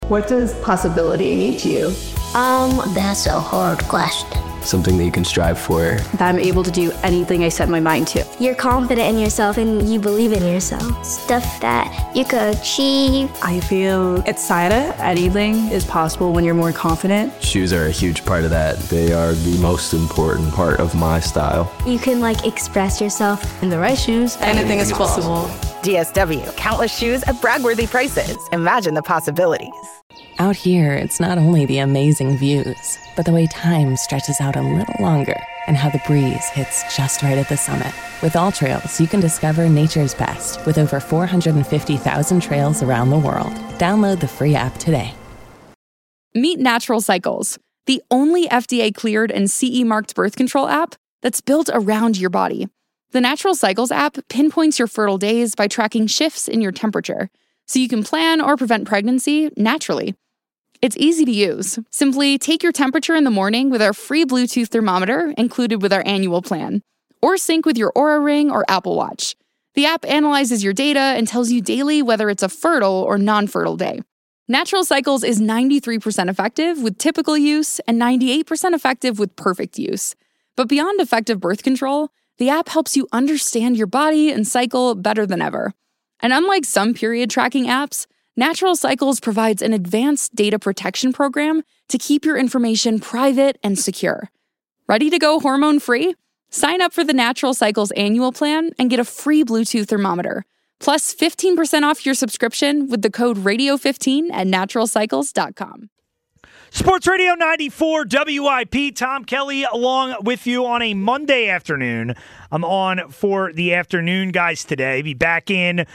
What does possibility mean to you? That's a hard question. Something that you can strive for. That I'm able to do anything I set my mind to. You're confident in yourself and you believe in yourself. Stuff that you could achieve. I feel excited. Anything is possible when you're more confident. Shoes are a huge part of that. They are the most important part of my style. You can express yourself. In the right shoes, anything is possible. DSW, countless shoes at brag-worthy prices. Imagine the possibilities. Out here, it's not only the amazing views, but the way time stretches out a little longer and how the breeze hits just right at the summit. With All Trails, you can discover nature's best with over 450,000 trails around the world. Download the free app today. Meet Natural Cycles, the only FDA-cleared and CE-marked birth control app that's built around your body. The Natural Cycles app pinpoints your fertile days by tracking shifts in your temperature, so you can plan or prevent pregnancy naturally. It's easy to use. Simply take your temperature in the morning with our free Bluetooth thermometer included with our annual plan, or sync with your Oura Ring or Apple Watch. The app analyzes your data and tells you daily whether it's a fertile or non-fertile day. Natural Cycles is 93% effective with typical use and 98% effective with perfect use. But beyond effective birth control, the app helps you understand your body and cycle better than ever. And unlike some period tracking apps, Natural Cycles provides an advanced data protection program to keep your information private and secure. Ready to go hormone-free? Sign up for the Natural Cycles annual plan and get a free Bluetooth thermometer, plus 15% off your subscription with the code RADIO15 at naturalcycles.com. Sports Radio 94 WIP. Tom Kelly along with you on a Monday afternoon. I'm on for the afternoon guys today. Be back in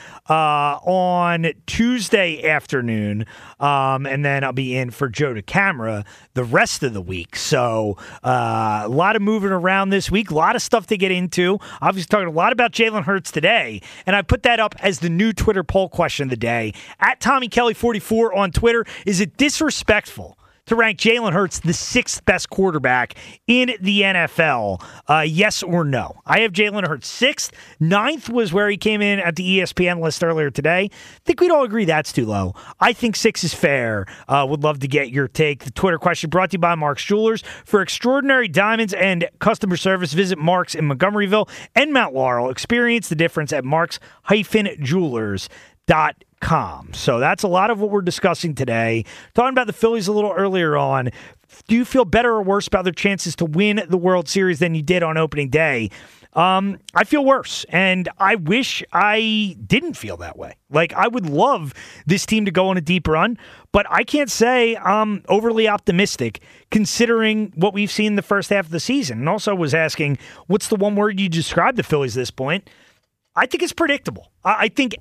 on Tuesday afternoon. And then I'll be in for Joe DeCamara the rest of the week. So a lot of moving around this week. A lot of stuff to get into. Obviously talking a lot about Jalen Hurts today. And I put that up as the new Twitter poll question of the day. At Tommy Kelly 44 on Twitter. Is it disrespectful to rank Jalen Hurts the sixth best quarterback in the NFL? Yes or no? I have Jalen Hurts sixth. Ninth was where he came in at the ESPN list earlier today. I think we'd all agree that's too low. I think six is fair. Would love to get your take. The Twitter question brought to you by Mark's Jewelers. For extraordinary diamonds and customer service, visit Mark's in Montgomeryville and Mount Laurel. Experience the difference at marks-jewelers.com. So that's a lot of what we're discussing today. Talking about the Phillies a little earlier on. Do you feel better or worse about their chances to win the World Series than you did on opening day? I feel worse, and I wish I didn't feel that way. I would love this team to go on a deep run, but I can't say I'm overly optimistic considering what we've seen in the first half of the season. And also was asking, what's the one word you describe the Phillies at this point? I think it's predictable. I think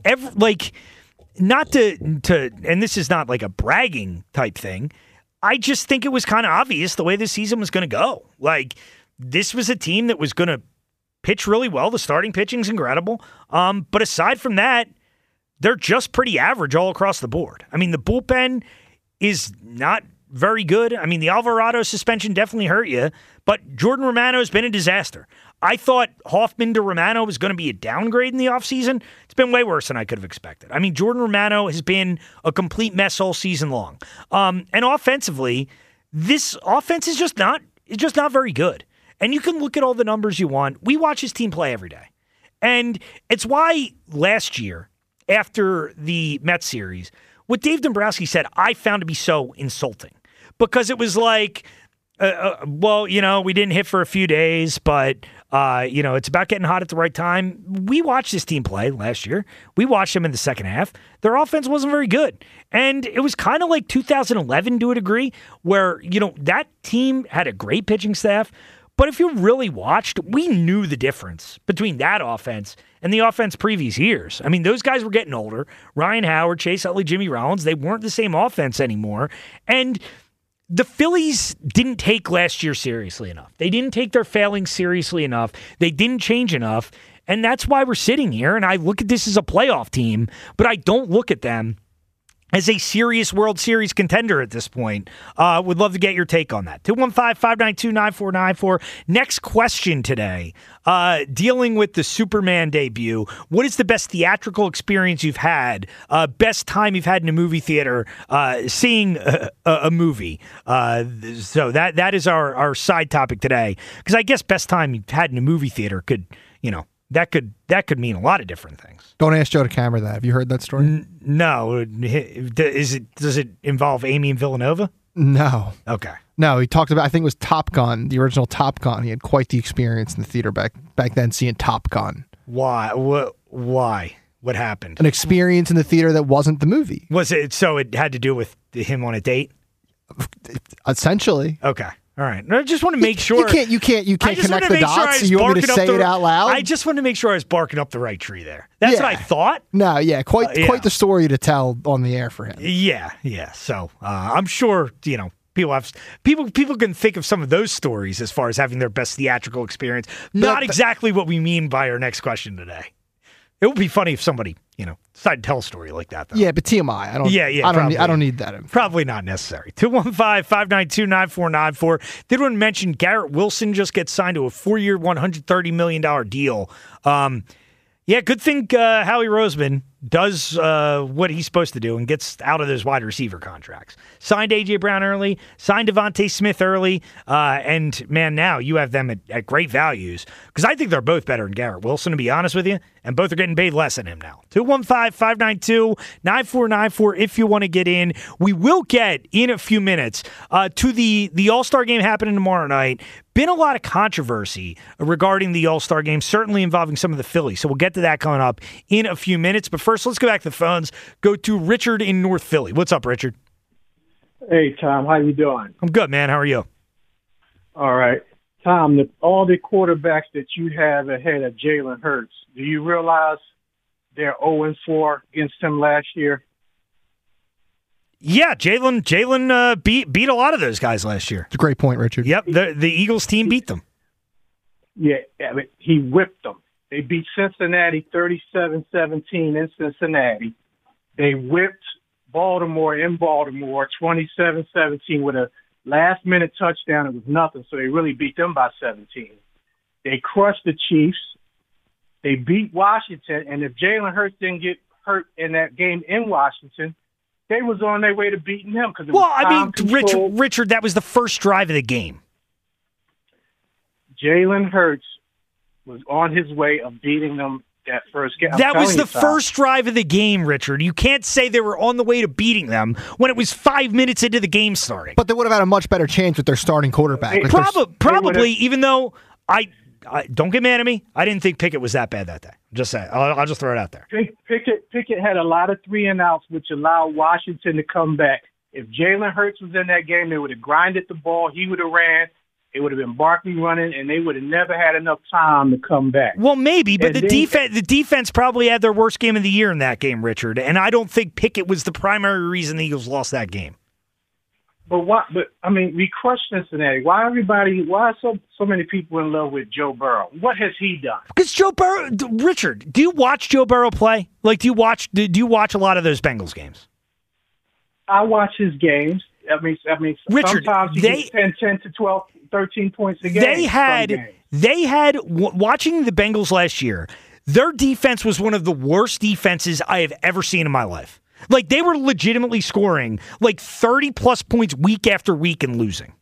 not to, and this is not like a bragging type thing. I just think it was kind of obvious the way the season was going to go. This was a team that was going to pitch really well. The starting pitching's incredible. But aside from that, they're just pretty average all across the board. I mean, the bullpen is not very good. I mean, the Alvarado suspension definitely hurt you, but Jordan Romano's been a disaster. I thought Hoffman to Romano was going to be a downgrade in the offseason. It's been way worse than I could have expected. I mean, Jordan Romano has been a complete mess all season long. And offensively, this offense is just not very good. And you can look at all the numbers you want. We watch his team play every day. And it's why last year, after the Mets series, what Dave Dombrowski said, I found to be so insulting. Because it was like, we didn't hit for a few days, but, it's about getting hot at the right time. We watched this team play last year. We watched them in the second half. Their offense wasn't very good. And it was kind of like 2011 to a degree where, that team had a great pitching staff. But if you really watched, we knew the difference between that offense and the offense previous years. I mean, those guys were getting older. Ryan Howard, Chase Utley, Jimmy Rollins, they weren't the same offense anymore. And the Phillies didn't take last year seriously enough. They didn't take their failings seriously enough. They didn't change enough. And that's why we're sitting here. And I look at this as a playoff team, but I don't look at them as a serious World Series contender at this point. Would love to get your take on that. 215-592-9494. Next question today, dealing with the Superman debut. What is the best theatrical experience you've had, best time you've had in a movie theater seeing a movie? So that is our side topic today, because I guess best time you've had in a movie theater could, that could mean a lot of different things. Don't ask Joe to camera that. Have you heard that story? No. Does it involve Amy and Villanova? No. Okay. No, he talked about, I think it was Top Gun, the original Top Gun. He had quite the experience in the theater back then seeing Top Gun. Why? Why? What happened? An experience in the theater that wasn't the movie. Was it, so it had to do with him on a date? Essentially. Okay. All right. I just want to make sure. You can't connect the dots. You want me to say it out loud? I just want to make sure I was barking up the right tree there. That's what I thought. No, yeah. Quite the story to tell on the air for him. Yeah. So I'm sure, people can think of some of those stories as far as having their best theatrical experience. Not exactly what we mean by our next question today. It would be funny if somebody, decided to tell a story like that, though. Yeah, but TMI. I don't need that info. Probably not necessary. 215-592-9494. Did want to mention Garrett Wilson just gets signed to a 4-year, $130 million deal. Good thing Howie Roseman does what he's supposed to do and gets out of those wide receiver contracts. Signed A.J. Brown early, signed Devontae Smith early, and, man, now you have them at great values, because I think they're both better than Garrett Wilson, to be honest with you, and both are getting paid less than him now. 215-592-9494 if you want to get in. We will get, in a few minutes, to the All-Star game happening tomorrow night. Been a lot of controversy regarding the All-Star game, certainly involving some of the Phillies, so we'll get to that coming up in a few minutes, but first, let's go back to the phones. Go to Richard in North Philly. What's up, Richard? Hey, Tom. How you doing? I'm good, man. How are you? All right. Tom, all the quarterbacks that you have ahead of Jalen Hurts, do you realize they're 0-4 against him last year? Yeah, Jalen beat a lot of those guys last year. It's a great point, Richard. Yep, the Eagles team beat them. Yeah, he whipped them. They beat Cincinnati 37-17 in Cincinnati. They whipped Baltimore in Baltimore 27-17 with a last-minute touchdown. It was nothing, so they really beat them by 17. They crushed the Chiefs. They beat Washington, and if Jalen Hurts didn't get hurt in that game in Washington, they was on their way to beating him. Richard, that was the first drive of the game. Jalen Hurts was on his way of beating them that first game. That was the first drive of the game, Richard. You can't say they were on the way to beating them when it was 5 minutes into the game starting. But they would have had a much better chance with their starting quarterback. Probably, even though I don't get mad at me. I didn't think Pickett was that bad that day. Just say I'll just throw it out there. Pickett had a lot of 3-and-outs, which allowed Washington to come back. If Jalen Hurts was in that game, they would have grinded the ball. He would have ran. It would have been Barkley running, and they would have never had enough time to come back. Well, maybe, but the defense probably had their worst game of the year in that game, Richard. And I don't think Pickett was the primary reason the Eagles lost that game. But we crushed Cincinnati. Why are so many people in love with Joe Burrow? What has he done? Because Joe Burrow, Richard, do you watch Joe Burrow play? Like, do you watch a lot of those Bengals games? I watch his games. Richard, sometimes he gets 10 to 12, 13 points a game. They had watching the Bengals last year, their defense was one of the worst defenses I have ever seen in my life. Like, they were legitimately scoring like 30-plus points week after week and losing.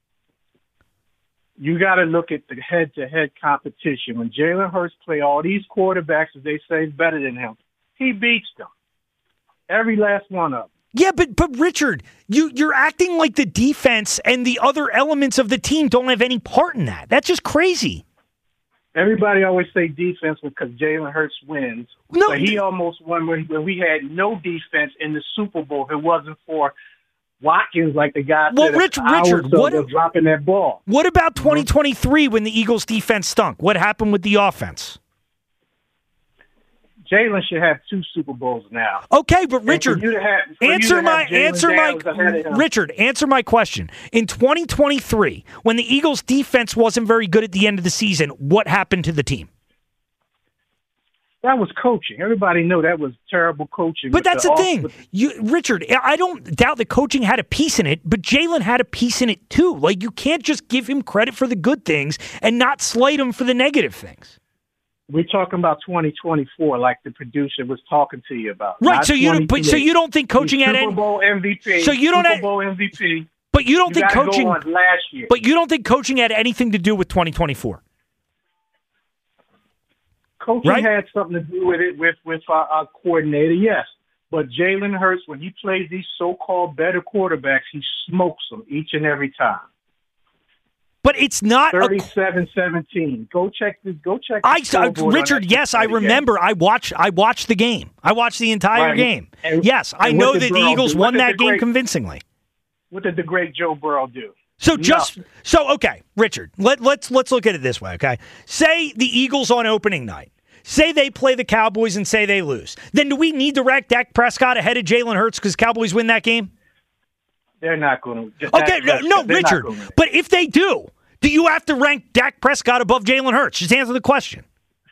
You got to look at the head-to-head competition. When Jalen Hurts play all these quarterbacks that they say is better than him, he beats them. Every last one of them. Yeah, but Richard, you're acting like the defense and the other elements of the team don't have any part in that. That's just crazy. Everybody always say defense because Jalen Hurts wins. No, but he almost won when we had no defense in the Super Bowl. If it wasn't for Watkins, like the guy said, Richard, what dropping that ball? What about 2023 when the Eagles' defense stunk? What happened with the offense? Jalen should have 2 Super Bowls now. Okay, but Richard, answer my question. In 2023, when the Eagles' defense wasn't very good at the end of the season, what happened to the team? That was coaching. Everybody knew that was terrible coaching. But that's the thing. Richard, I don't doubt that coaching had a piece in it, but Jalen had a piece in it too. Like, you can't just give him credit for the good things and not slight him for the negative things. We're talking about 2024, like the producer was talking to you about. Right, so you don't think coaching had any Super Bowl MVP. So you don't Super Bowl MVP. But you don't think coaching last year. But you don't think coaching had anything to do with 2024? Coaching had something to do with it with our coordinator, yes. But Jalen Hurts, when he plays these so-called better quarterbacks, he smokes them each and every time. But it's not 37-17. Go check. Richard, yes, I remember. I watched the game. I watched the entire game. Yes, I know that the Eagles won that game convincingly. What did the great Joe Burrow do? Okay, Richard, let's look at it this way, okay? Say the Eagles on opening night. Say they play the Cowboys and say they lose. Then do we need to rank Dak Prescott ahead of Jalen Hurts because Cowboys win that game? They're not going to. Okay, no, Richard. But if they do you have to rank Dak Prescott above Jalen Hurts? Just answer the question.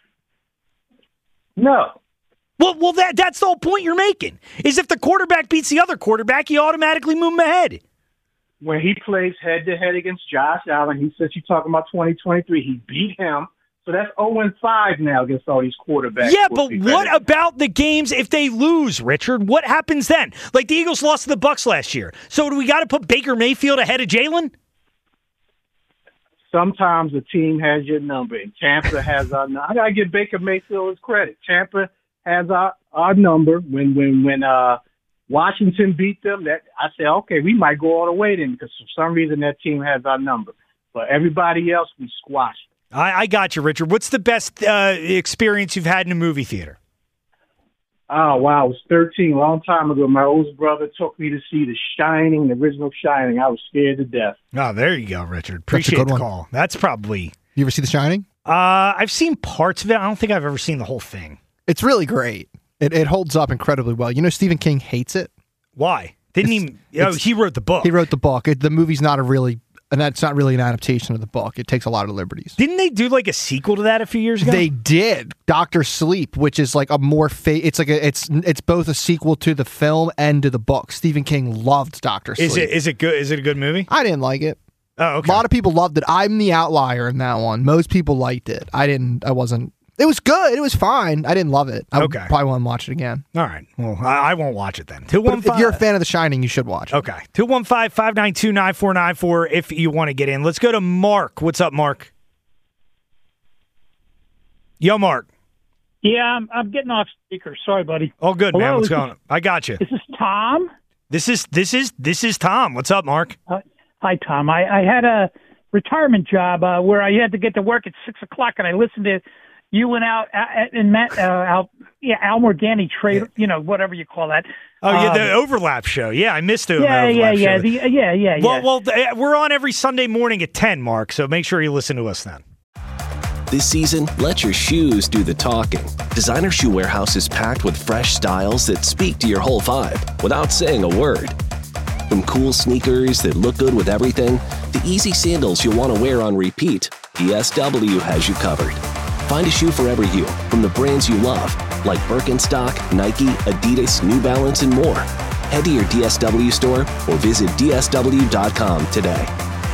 No. Well, that's the whole point you're making, is if the quarterback beats the other quarterback, you automatically move him ahead. When he plays head-to-head against Josh Allen, he says you're talking about 2023, he beat him. So that's 0-5 now against all these quarterbacks. Yeah, but what about the games if they lose, Richard? What happens then? Like the Eagles lost to the Bucs last year. So do we got to put Baker Mayfield ahead of Jalen? Sometimes the team has your number, and Tampa has our number. I got to give Baker Mayfield his credit. Tampa has our number. When Washington beat them, I said, okay, we might go all the way then, because for some reason that team has our number. But everybody else, we squashed. I got you, Richard. What's the best experience you've had in a movie theater? Oh, wow. I was 13, a long time ago. My oldest brother took me to see The Shining, the original Shining. I was scared to death. Oh, there you go, Richard. Appreciate the call. That's probably... You ever see The Shining? I've seen parts of it. I don't think I've ever seen the whole thing. It's really great. It holds up incredibly well. You know, Stephen King hates it. Why? He wrote the book. He wrote the book. The movie's not and that's not really an adaptation of the book. It takes a lot of liberties. Didn't they do like a sequel to that a few years ago? They did. Dr. Sleep, which is like a more it's both a sequel to the film and to the book. Stephen King loved Dr. Sleep. Is it good? Is it a good movie? I didn't like it. Oh, okay. A lot of people loved it. I'm the outlier in that one. Most people liked it. It was good. It was fine. I didn't love it. I probably want to watch it again. All right. Well, I won't watch it then. But if you're a fan of The Shining, you should watch it. Okay. 215-592-9494 if you want to get in. Let's go to Mark. What's up, Mark? Yo, Mark. Yeah, I'm getting off speaker. Sorry, buddy. Oh, good, man. What's going on? I got you. Is this Tom? This is Tom. What's up, Mark? Hi, Tom. I had a retirement job where I had to get to work at 6 o'clock, and I listened to you went out and met Al Morganti trade, whatever you call that. Oh, yeah, the overlap show. Yeah, I missed the overlap show. Yeah. Well, we're on every Sunday morning at 10, Mark, so make sure you listen to us then. This season, let your shoes do the talking. Designer Shoe Warehouse is packed with fresh styles that speak to your whole vibe without saying a word. From cool sneakers that look good with everything, to easy sandals you'll want to wear on repeat, DSW has you covered. Find a shoe for every you, from the brands you love, like Birkenstock, Nike, Adidas, New Balance, and more. Head to your DSW store or visit DSW.com today.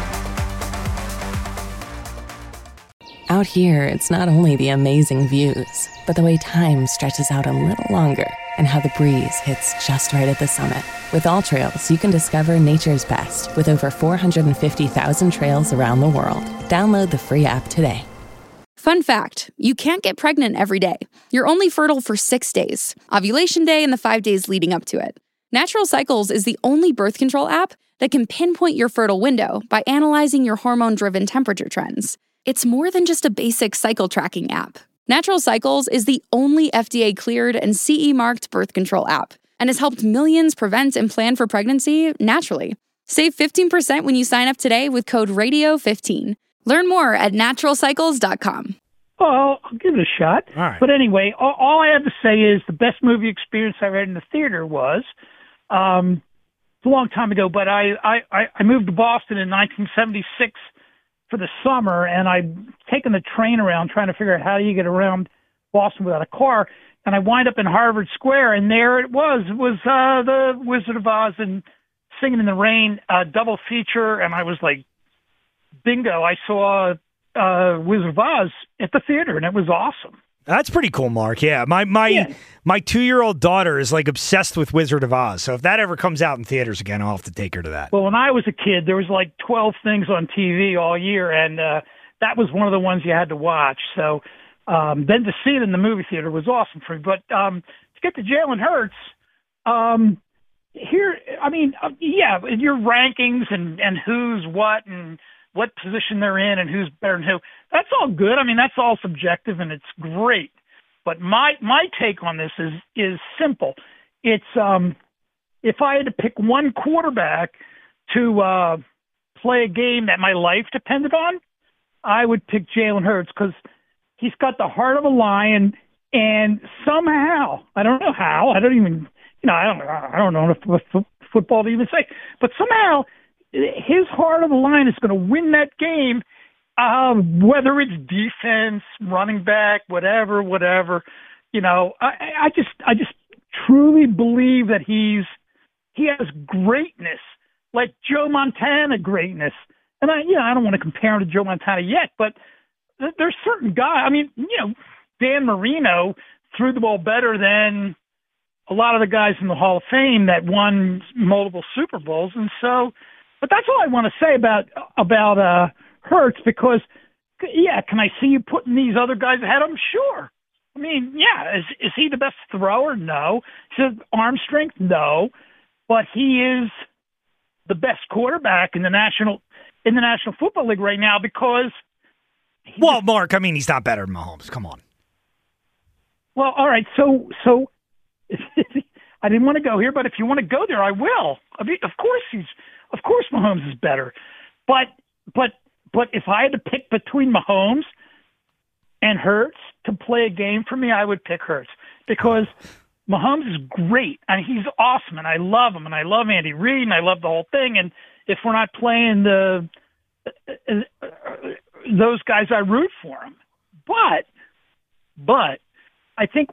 Out here, it's not only the amazing views, but the way time stretches out a little longer and how the breeze hits just right at the summit. With All Trails, you can discover nature's best with over 450,000 trails around the world. Download the free app today. Fun fact, you can't get pregnant every day. You're only fertile for 6 days, ovulation day and the 5 days leading up to it. Natural Cycles is the only birth control app that can pinpoint your fertile window by analyzing your hormone-driven temperature trends. It's more than just a basic cycle tracking app. Natural Cycles is the only FDA-cleared and CE-marked birth control app and has helped millions prevent and plan for pregnancy naturally. Save 15% when you sign up today with code RADIO15. Learn more at naturalcycles.com. Well, I'll give it a shot. All right. But anyway, all I have to say is the best movie experience I had in the theater was, it's a long time ago, but I moved to Boston in 1976 for the summer, and I'd taken the train around trying to figure out how you get around Boston Without a Car, and I wind up in Harvard Square, and there it was the Wizard of Oz and Singing in the Rain double feature, and I was like, bingo! I saw Wizard of Oz at the theater, and it was awesome. That's pretty cool, Mark. Yeah, my 2-year-old daughter is like obsessed with Wizard of Oz. So if that ever comes out in theaters again, I'll have to take her to that. Well, when I was a kid, there was like 12 things on TV all year, and that was one of the ones you had to watch. So then to see it in the movie theater was awesome for me. But to get to Jalen Hurts, your rankings and who's what and what position they're in and who's better than who, that's all good. I mean, that's all subjective and it's great. But my take on this is simple. It's if I had to pick one quarterback to play a game that my life depended on, I would pick Jalen Hurts because he's got the heart of a lion, and somehow, I don't know how, I don't know enough football to even say, but somehow his heart of the lion is going to win that game, whether it's defense, running back, whatever. I just truly believe that he has greatness, like Joe Montana greatness. And I don't want to compare him to Joe Montana yet, but there's certain guys. I mean, Dan Marino threw the ball better than a lot of the guys in the Hall of Fame that won multiple Super Bowls. And so, but that's all I want to say about Hurts, because can I see you putting these other guys ahead of him? Sure. I mean, is he the best thrower? No. Is his arm strength? No. But he is the best quarterback in the National Football League right now because. Well, Mark, I mean, he's not better than Mahomes. Come on. Well, all right. So I didn't want to go here, but if you want to go there, I will. I mean, of course Mahomes is better, but if I had to pick between Mahomes and Hurts to play a game for me, I would pick Hurts because Mahomes is great and he's awesome and I love him and I love Andy Reid and I love the whole thing. And if we're not playing those guys, I root for him. But I think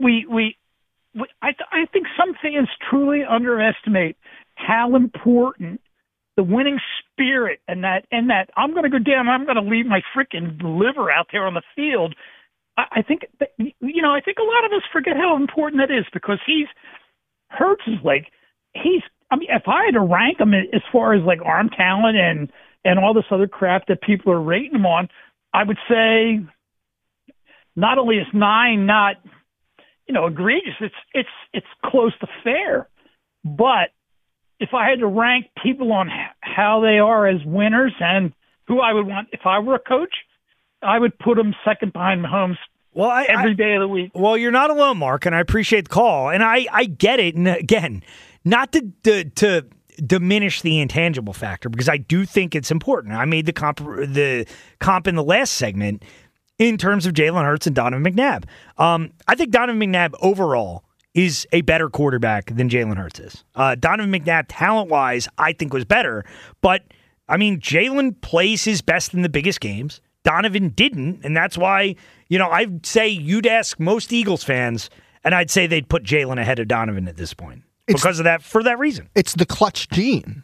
I think some fans truly underestimate how important the winning spirit and that I'm going to go down, I'm going to leave my freaking liver out there on the field. I think a lot of us forget how important that is because Hurts is like, if I had to rank him as far as like arm talent and all this other crap that people are rating him on, I would say not only is 9 not, egregious, it's close to fair. But if I had to rank people on how they are as winners and who I would want, if I were a coach, I would put them second behind Mahomes every day of the week. Well, you're not alone, Mark, and I appreciate the call. And I get it. And again, not to diminish the intangible factor, because I do think it's important. I made the comp in the last segment in terms of Jalen Hurts and Donovan McNabb. I think Donovan McNabb overall is a better quarterback than Jalen Hurts is. Donovan McNabb, talent-wise, I think was better. But, I mean, Jalen plays his best in the biggest games. Donovan didn't, and that's why, I'd say you'd ask most Eagles fans, and I'd say they'd put Jalen ahead of Donovan at this point. Because of that, for that reason. It's the clutch gene.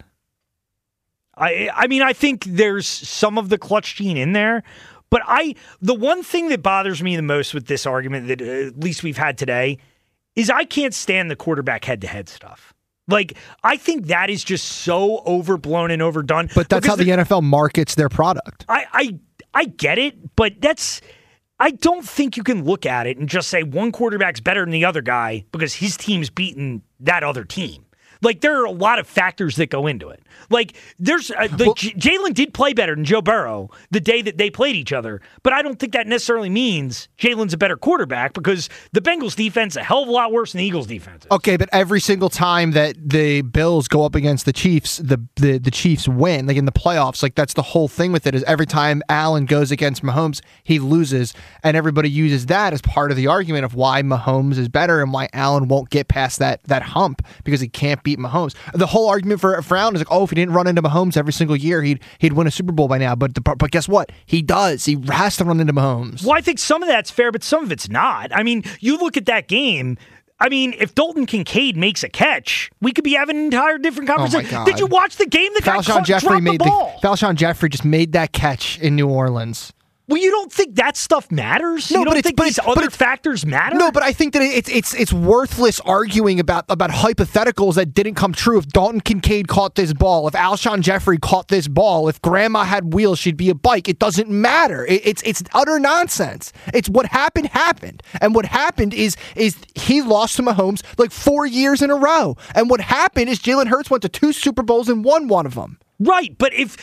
I mean, I think there's some of the clutch gene in there. But the one thing that bothers me the most with this argument that at least we've had today is I can't stand the quarterback head-to-head stuff. Like, I think that is just so overblown and overdone. But that's how the NFL markets their product. I get it, but I don't think you can look at it and just say one quarterback's better than the other guy because his team's beating that other team. Like, there are a lot of factors that go into it. Like, Jalen did play better than Joe Burrow the day that they played each other, but I don't think that necessarily means Jalen's a better quarterback because the Bengals defense is a hell of a lot worse than the Eagles defense is. Okay, but every single time that the Bills go up against the Chiefs, the Chiefs win. Like in the playoffs, like that's the whole thing with it is every time Allen goes against Mahomes, he loses, and everybody uses that as part of the argument of why Mahomes is better and why Allen won't get past that hump because he can't beat beat Mahomes. The whole argument for Allen is like, oh, if he didn't run into Mahomes every single year, he'd win a Super Bowl by now. But guess what? He does. He has to run into Mahomes. Well, I think some of that's fair, but some of it's not. I mean, you look at that game. I mean, if Dalton Kincaid makes a catch, we could be having an entire different conversation. Oh my God. Did you watch the game? The guy dropped the ball. Alshon Jeffrey just made that catch in New Orleans. Well, you don't think that stuff matters? No, you don't think these other factors matter? No, but I think that it's worthless arguing about hypotheticals that didn't come true. If Dalton Kincaid caught this ball, if Alshon Jeffrey caught this ball, if Grandma had wheels, she'd be a bike. It doesn't matter. It's utter nonsense. It's what happened. And what happened is he lost to Mahomes like 4 years in a row. And what happened is Jalen Hurts went to 2 Super Bowls and won one of them. Right, but if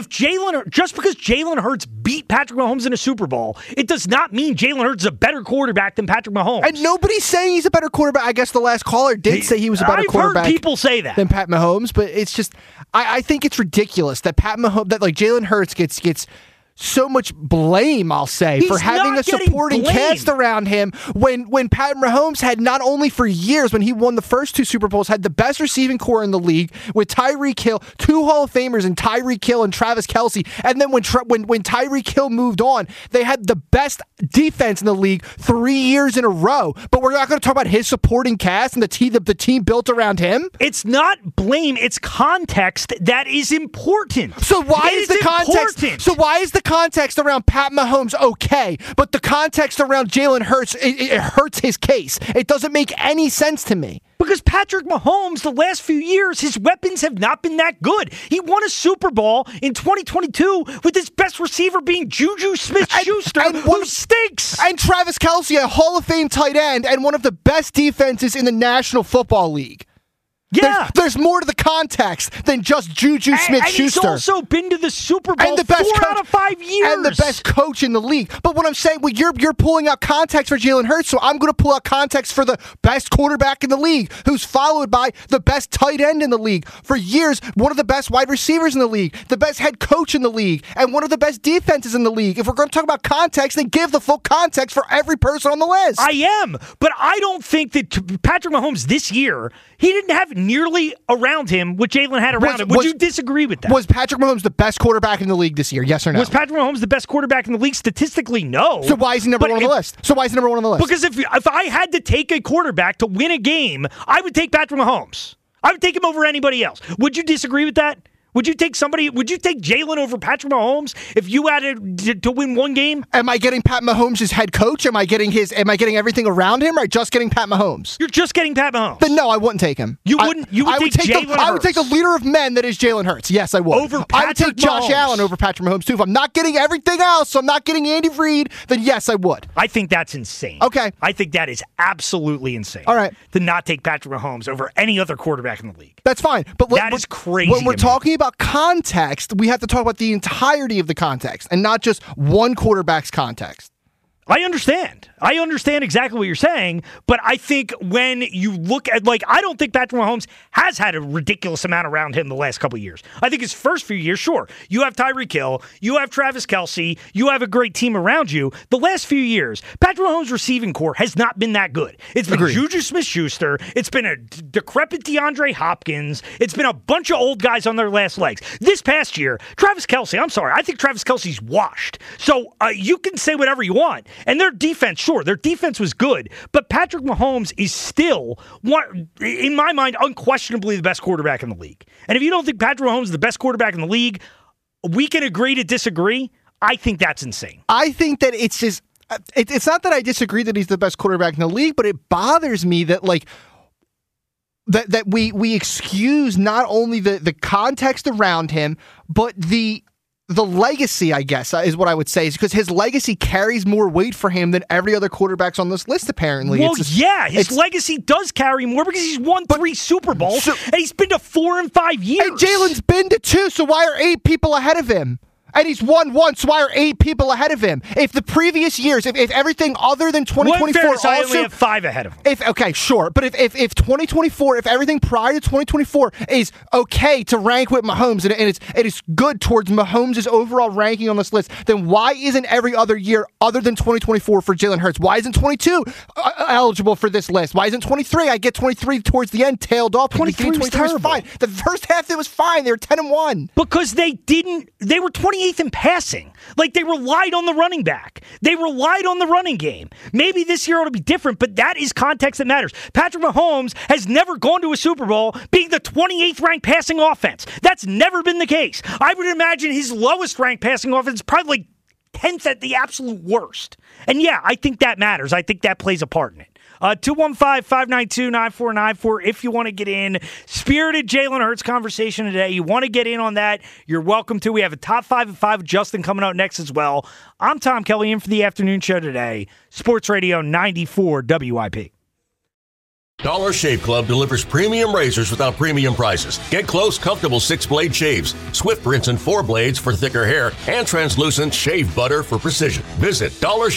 just because Jalen Hurts beat Patrick Mahomes in a Super Bowl, it does not mean Jalen Hurts is a better quarterback than Patrick Mahomes. And nobody's saying he's a better quarterback. I guess the last caller did say he was a better quarterback. I've heard people say that than Pat Mahomes, but it's just I think it's ridiculous that Jalen Hurts gets so much blame, I'll say, for having a supporting cast around him when Pat Mahomes had not only for years, when he won the first 2 Super Bowls, had the best receiving core in the league with Tyreek Hill, 2 Hall of Famers in Tyreek Hill and Travis Kelce, and then when Tyreek Hill moved on, they had the best defense in the league 3 years in a row. But we're not going to talk about his supporting cast and the team built around him? It's not blame, it's context that is important. So why is the context? So why is the context around Pat Mahomes okay, but the context around Jalen Hurts, it hurts his case? It doesn't make any sense to me. Because Patrick Mahomes, the last few years, his weapons have not been that good. He won a Super Bowl in 2022 with his best receiver being Juju Smith-Schuster, who stinks. And Travis Kelce, a Hall of Fame tight end, and one of the best defenses in the National Football League. Yeah. There's more to the context than just Juju Smith-Schuster. And he's also been to the Super Bowl and the best 4 out of 5 years. And the best coach in the league. But what I'm saying, you're pulling out context for Jalen Hurts, so I'm going to pull out context for the best quarterback in the league, who's followed by the best tight end in the league. For years, one of the best wide receivers in the league, the best head coach in the league, and one of the best defenses in the league. If we're going to talk about context, then give the full context for every person on the list. I am, but I don't think that Patrick Mahomes this year, he didn't have nearly around him what Jalen had around him. Would you disagree with that? Was Patrick Mahomes the best quarterback in the league this year? Yes or no? Was Patrick Mahomes the best quarterback in the league? Statistically, no. So why is he number 1 on the list? Because if I had to take a quarterback to win a game, I would take Patrick Mahomes. I would take him over anybody else. Would you disagree with that? Would you take Jalen over Patrick Mahomes if you had to win one game? Am I getting Pat Mahomes as head coach? Am I getting everything around him, or just getting Pat Mahomes? You're just getting Pat Mahomes. Then no, I wouldn't take him. You would take Jalen Hurts. I would take the leader of men that is Jalen Hurts. Yes, I would. Over Patrick I would take Josh Mahomes. Allen over Patrick Mahomes too. If I'm not getting everything else, so I'm not getting Andy Reid, then yes, I would. I think that's insane. Okay. I think that is absolutely insane. All right. To not take Patrick Mahomes over any other quarterback in the league. That's fine. But that is crazy. When we're talking about context, we have to talk about the entirety of the context and not just one quarterback's context. I understand. I understand exactly what you're saying, but I think when you look at, I don't think Patrick Mahomes has had a ridiculous amount around him the last couple of years. I think his first few years, sure, you have Tyreek Hill, you have Travis Kelce, you have a great team around you. The last few years, Patrick Mahomes' receiving core has not been that good. It's been Juju Smith-Schuster, it's been a decrepit DeAndre Hopkins, it's been a bunch of old guys on their last legs. This past year, Travis Kelce, I'm sorry, I think Travis Kelce's washed. So you can say whatever you want. And their defense, sure, their defense was good, but Patrick Mahomes is still, in my mind, unquestionably the best quarterback in the league. And if you don't think Patrick Mahomes is the best quarterback in the league, we can agree to disagree. I think that's insane. I think that it's just, it's not that I disagree that he's the best quarterback in the league, but it bothers me that that we excuse not only the context around him, but the legacy, I guess, is what I would say, is because his legacy carries more weight for him than every other quarterback's on this list, apparently. Well, his legacy does carry more because he's won 3 Super Bowls, and he's been to 4 in 5 years. And Jalen's been to 2, so why are 8 people ahead of him? And he's won once. Why are 8 people ahead of him? If the previous years, if everything other than 2024 also... I only have 5 ahead of him. Okay, sure. But if 2024, if everything prior to 2024 is okay to rank with Mahomes, and it is good towards Mahomes' overall ranking on this list, then why isn't every other year other than 2024 for Jalen Hurts? Why isn't 22 eligible for this list? Why isn't 23? I get 23 towards the end, tailed off. 23 was terrible. Fine. The first half, it was fine. They were 10-1. Because they were 28th in passing. Like, they relied on the running back. They relied on the running game. Maybe this year it'll be different, but that is context that matters. Patrick Mahomes has never gone to a Super Bowl being the 28th ranked passing offense. That's never been the case. I would imagine his lowest ranked passing offense is probably like 10th at the absolute worst. And yeah, I think that matters. I think that plays a part in it. 215-592-9494 if you want to get in. Spirited Jalen Hurts conversation today. You want to get in on that, you're welcome to. We have a top 5 at 5 with Justin coming out next as well. I'm Tom Kelly in for the afternoon show today. Sports Radio 94 WIP. Dollar Shave Club delivers premium razors without premium prices. Get close, comfortable 6-blade shaves, swift rinse and 4 blades for thicker hair, and translucent shave butter for precision. Visit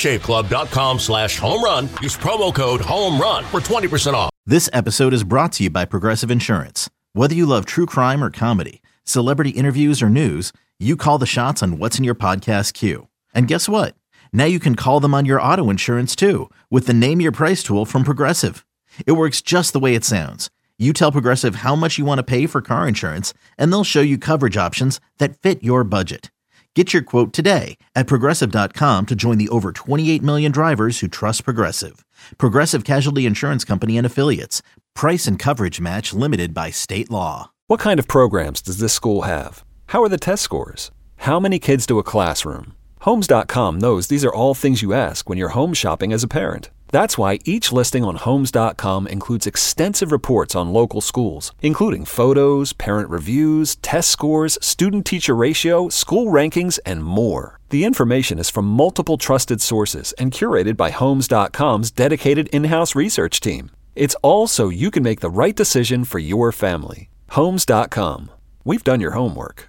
dollarshaveclub.com/homerun. Use promo code HOMERUN for 20% off. This episode is brought to you by Progressive Insurance. Whether you love true crime or comedy, celebrity interviews or news, you call the shots on what's in your podcast queue. And guess what? Now you can call them on your auto insurance too with the Name Your Price tool from Progressive. It works just the way it sounds. You tell Progressive how much you want to pay for car insurance, and they'll show you coverage options that fit your budget. Get your quote today at Progressive.com to join the over 28 million drivers who trust Progressive. Progressive Casualty Insurance Company and Affiliates. Price and coverage match limited by state law. What kind of programs does this school have? How are the test scores? How many kids do a classroom? Homes.com knows these are all things you ask when you're home shopping as a parent. That's why each listing on Homes.com includes extensive reports on local schools, including photos, parent reviews, test scores, student-teacher ratio, school rankings, and more. The information is from multiple trusted sources and curated by Homes.com's dedicated in-house research team. It's all so you can make the right decision for your family. Homes.com. We've done your homework.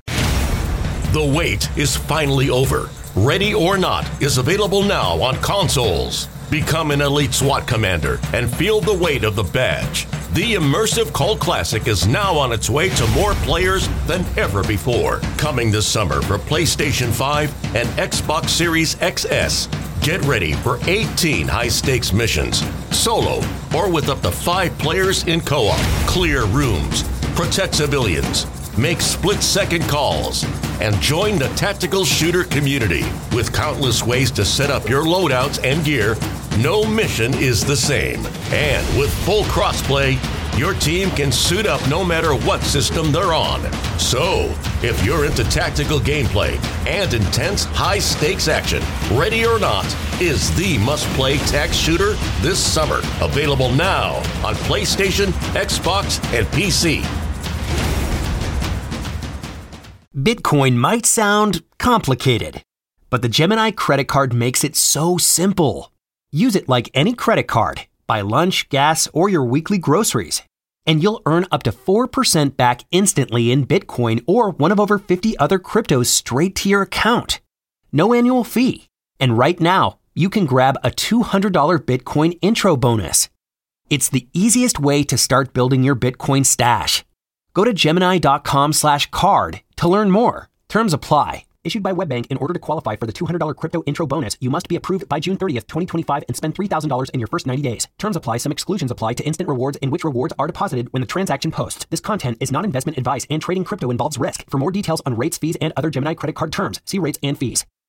The wait is finally over. Ready or Not is available now on consoles. Become an elite SWAT commander and feel the weight of the badge. The immersive cult classic is now on its way to more players than ever before. Coming this summer for PlayStation 5 and Xbox Series XS. Get ready for 18 high-stakes missions, solo or with up to 5 players in co-op. Clear rooms, protect civilians, make split-second calls, and join the tactical shooter community. With countless ways to set up your loadouts and gear, no mission is the same. And with full crossplay, your team can suit up no matter what system they're on. So, if you're into tactical gameplay and intense high-stakes action, Ready or Not is the must-play tac shooter this summer. Available now on PlayStation, Xbox, and PC. Bitcoin might sound complicated, but the Gemini credit card makes it so simple. Use it like any credit card. Buy lunch, gas, or your weekly groceries, and you'll earn up to 4% back instantly in Bitcoin or one of over 50 other cryptos straight to your account. No annual fee. And right now, you can grab a $200 Bitcoin intro bonus. It's the easiest way to start building your Bitcoin stash. Go to Gemini.com/card to learn more. Terms apply. Issued by WebBank. In order to qualify for the $200 crypto intro bonus, you must be approved by June 30th, 2025 and spend $3,000 in your first 90 days. Terms apply. Some exclusions apply to instant rewards in which rewards are deposited when the transaction posts. This content is not investment advice and trading crypto involves risk. For more details on rates, fees, and other Gemini credit card terms, see rates and fees.